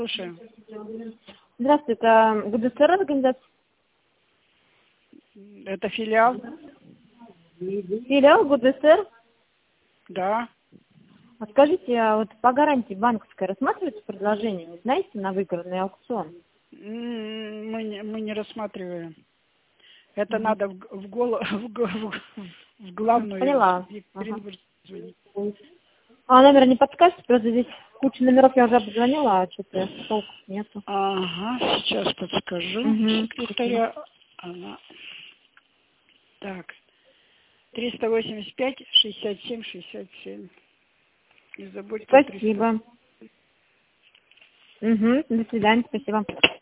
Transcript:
Слушаю. Здравствуйте, это ГДСР организация? Это филиал? Филиал ГДСР? Да. А скажите, а вот по гарантии банковской рассматривается предложение, не знаете, на выигранный аукцион? Мы не рассматриваем. Это надо в главную Поняла. Екатеринбург звонить. А номер не подскажете? Просто здесь куча номеров я уже обзвонила, а что-то толку нету. Ага, сейчас подскажу. Секретаря. Она. Так. 385 67 67. Не забудьте. Спасибо. До свидания, спасибо.